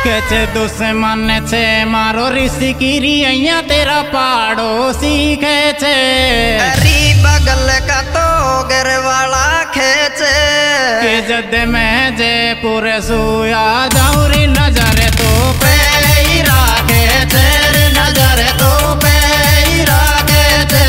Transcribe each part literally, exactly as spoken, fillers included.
कैसे दुश्मन छे मारो ऋषि कीरी अइया तेरा पाड़ोसी खेचे अरे बगल का तो घर वाला खेचे के जद में जे पूरे सुया जाऊरी नजर तो पे ही राखे तेरे नजर तो पे ही राखे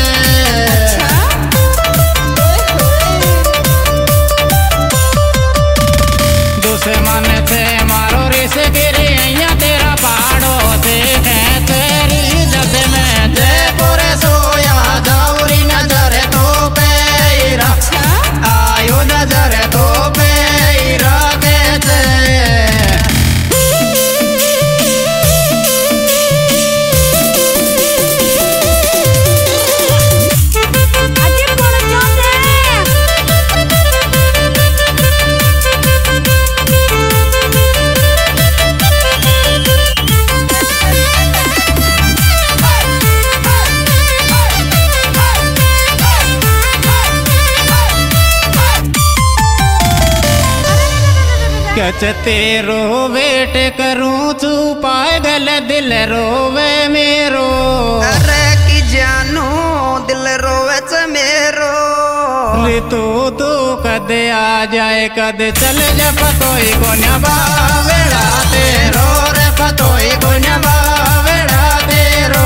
दुश्मन थे मारो ऋषि गिरी अइया तेरा पाड़ोसी खेचे जद में जे पूरे सुया जाऊरी नजर तो पे ही राखे आयु नजर तो पे ही राखे कच तेरो वेट करूं तू पागल दिल रोवे मेरो अरे की जानू दिल रोवे च मेरो ऋतु तू कद आ जाए कद चल जा पतोई को नबावेड़ा तेरो रे पतोई को नबावेड़ा तेरो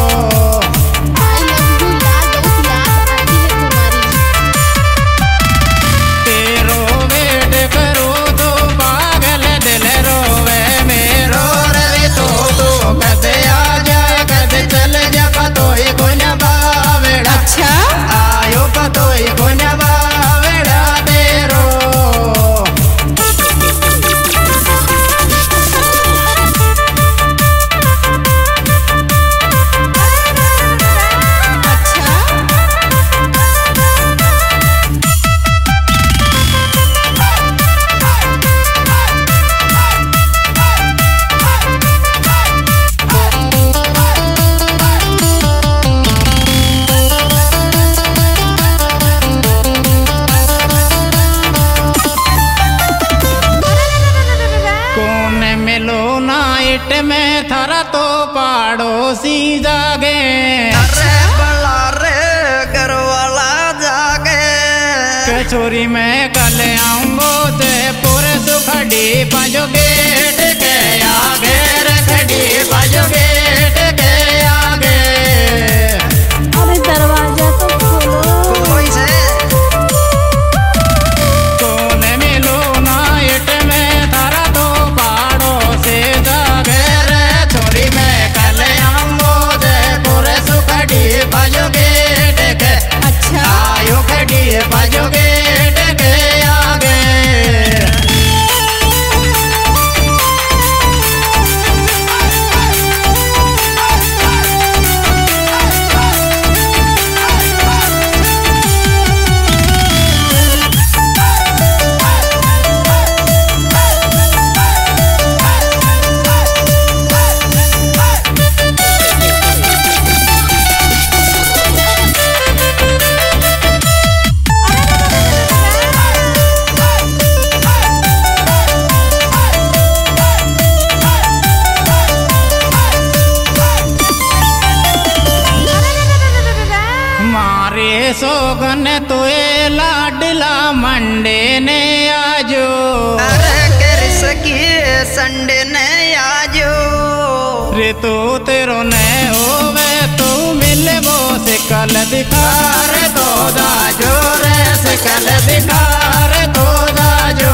में थारा तो पाड़ोसी जागे अरे बला रे घर वाला जागे कचोरी में कल आऊंगो ते पूरे सुखड़ी पाजो गेट के आगे रखड़ी पाजो गेट के आगे अरे दरवाजा तो खोलो कोई से कोने मिलो नाइट में थारा तो पाड़ोसी जागे बाजो गेट के अच्छा आयो खड़ी बाजो गेट के आगे सोगन तुए लाडला मंडे ने आजो अरे कर सकी संडे ने आजो ऋतु तेरो ने होवे तू मिले वो सिकल दिखार तो दाजो रे सिकल दिखार तो दाजो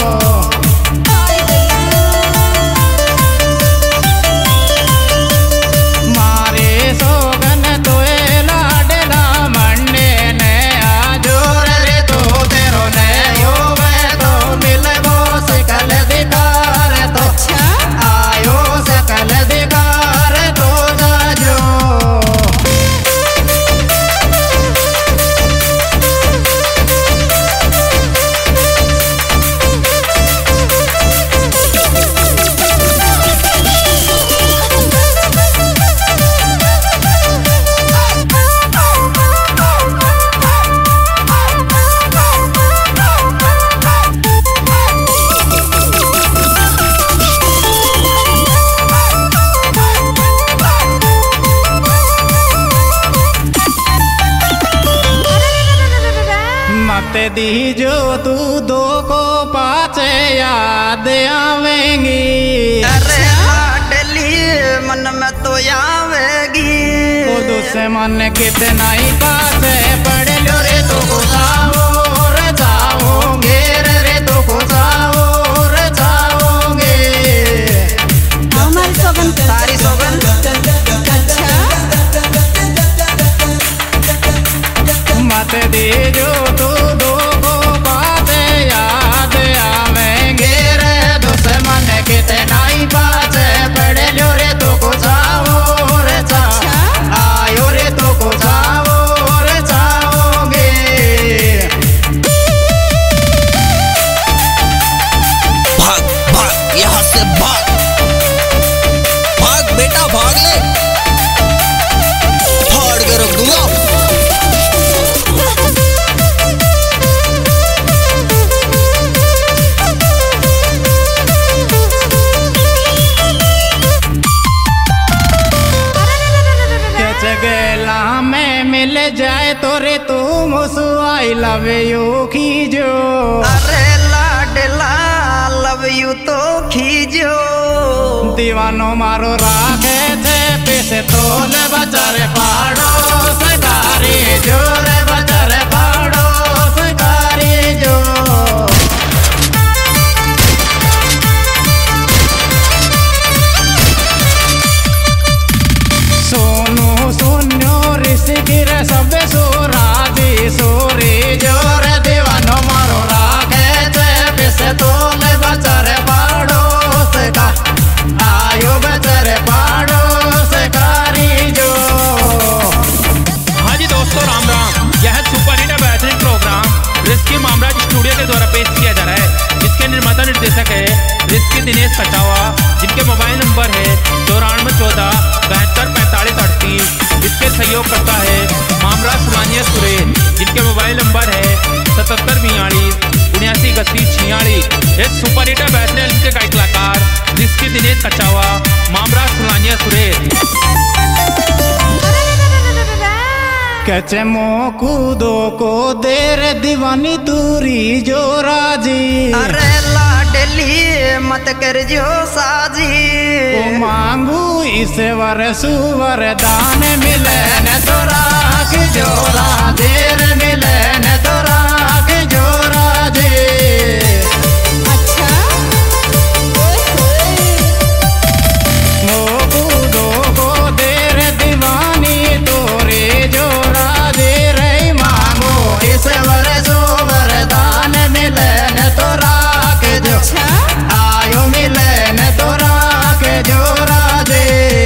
मारे सोगन तुए लाडला मंडे ने आजो रे तू तेरो ने होवे तो मिले वो सिकल दिखार तो आयो सकल दिखार तो दाजो दी जो तू दो को पाचे याद आवेंगी। अरे लाडली मन में तो आवेगी। ओ दुश्मन कितना ही पासे पड़े लो रे तो को जाओ रे जाओगे रे तो को जाओ रे जाओगे। हमारी सोगन सारी सोगन मत दे जो तू दो को पाते याद आवेंगे रे दुश्मन कितना ही पासे पड़े लो रे तो को जाओ रे जाओ आयो रे तो को जाओ रे जाओगे। भाग भाग यहाँ से भाग भाग बेटा भाग ले फाड़ के रख दूंगा। गला में मिल जाए तो रे तू मुसुआई लव यू खीजो। अरे लाडला लव यू तो खीजो। दीवानो मारो राखे थे पैसे तोल बचारे पाड़ो सरकारी जो रे बचारे पाड़ो सरकारी जो। सोनू सुन्यो ऋषि रे सब सोरादी सोरी जो रे दीवानो मारो राखे थे पैसे तोल बचारे पाड़ो सका आयो बचारे पाड़ो सरकारी जो। हाँ जी दोस्तों राम राम। यह सुपर हिट बेहतरीन प्रोग्राम रिस्की मामराज स्टूडियो के द्वारा पेश किया जा रहा है, जिसके निर्माता निर्देशक है रिस्की दिनेश कचावा, जिनके मोबाइल नंबर है चौरानवे चौदह बहत्तर पैंतालीस अड़तीस। इसके सहयोग करता है मामराज सुलानिया सुरेश, जिनके मोबाइल नंबर है सतहत्तर बयालीस उन्यासी इकतीस छियालीस। एक सुपर हिट बेहतरीन इनके गायक कलाकार रिस्की दिनेश कचावा, मामराज सुलानिया सुरेश। कचे कूदो को देर दीवानी दूरी जो राजी। अरे लाडली मत कर जो साजी। ओ मांगू इस वर सुवर दान मिले न तो राख जो राजे रे मिले न तो राख जो राजे। अच्छा ओ कूदो को देर दीवानी तोरे जो राजे रे मांगो इस वर सुवर दान मिले न तो राख जो आयो मिले न तो राख जो राजे।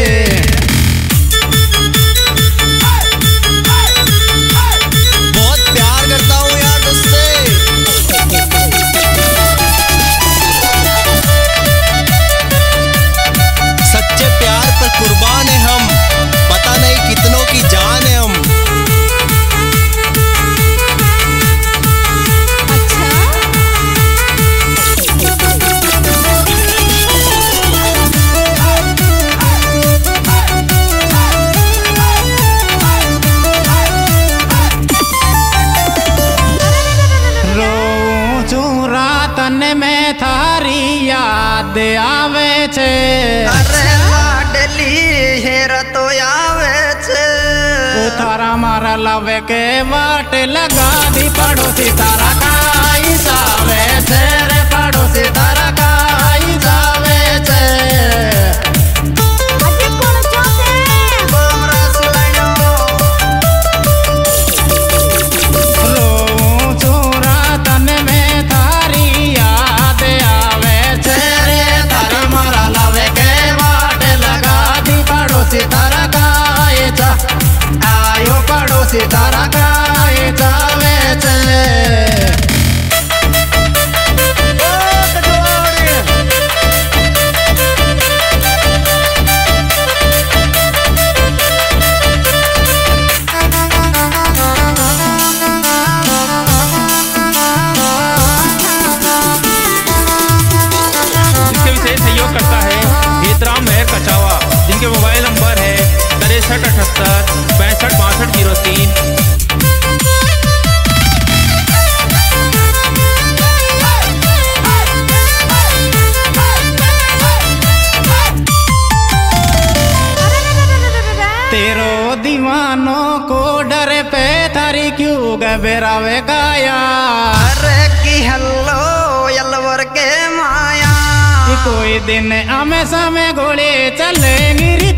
बहुत प्यार करता हूँ यार तुझसे। सच्चे प्यार पर कुर्बान है हम, पता नहीं कितनों की जान है हम। रोऊं छू रातन में थारी याद आवे छे। अरे लाडली हेर तो आवे छे। ओ थारा मारा लवे के वाट लगा दी पड़ोसी तारा काई जावे छे रे पड़ोसी तारा काई जावे छे। अरे कौन चाहते बोमरा सुलायो। रोऊं छू रातन में थारी याद आवे छे रे थारा मारा लवे के वाट लगा दी पड़ोसी तारा काई जा आयो पड़ोसी तारा काई जावे छे। इसके विशेष सहयोग करता है हेतराम मेहर कचावा, जिनके मोबाइल नंबर है तिरसठ अठहत्तर पैंसठ बासठ जीरो तीन। बेरावे गाया अरे की हल्लो यलवर के माया कोई दिन हमें समय घोड़े चलेंगी